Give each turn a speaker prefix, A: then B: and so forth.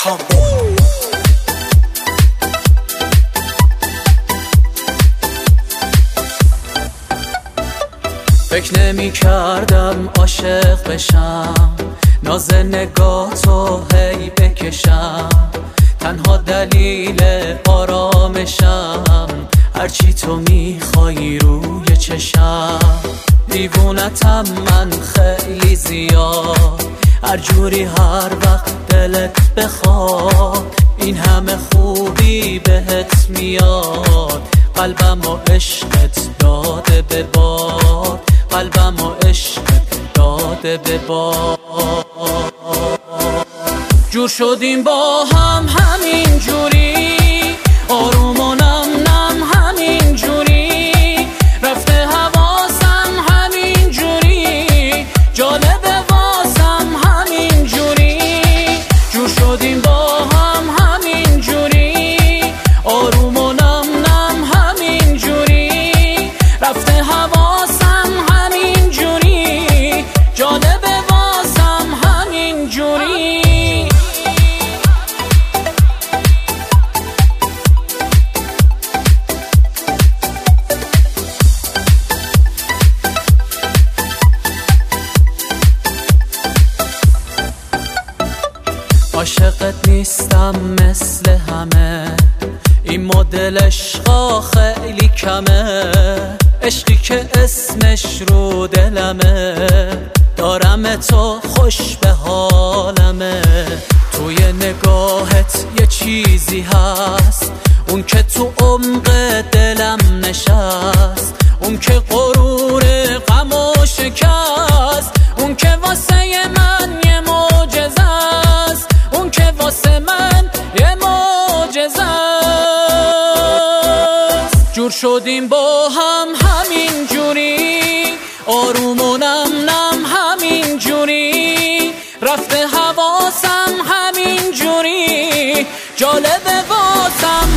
A: فکر نمی کردم عاشق بشم، ناز نگاه تو هی بکشم، تنها دلیل آرامشم هرچی تو میخوایی روی چشم. دیوونتم من خیلی زیاد، هر جوری هر وقت دلت بخواد، این همه خوبی بهت میاد، قلبم و عشقت داده به باد، قلبم و عشقت داده به باد. جور شدیم با هم همین جوری، آروم و نم نم همین جوری، رفته حواسم همین جوری، جالبه واسم همین جوری. جور شدیم با هم همین جوری، آروم و نم نم همین جوری، رفته حواسم همین جوری، جالبه واسم همین جوری. عاشقت نیستم مثل همه، این مدل عشقا خیلی کمه، عشقی که اسمش رو دلمه، دارم تو خوش به حالمه. توی نگاهت یه چیزی هست، اون که تو عمق دلم نشست، اون که غرور غم و شکست، اون که واسه من یه معجزه است، اون که واسه من یه معجزه است. جور شدیم با هم همین جوری، آروم و نم نم همین جوری، رفته حواسم همین جوری، جالبه واسم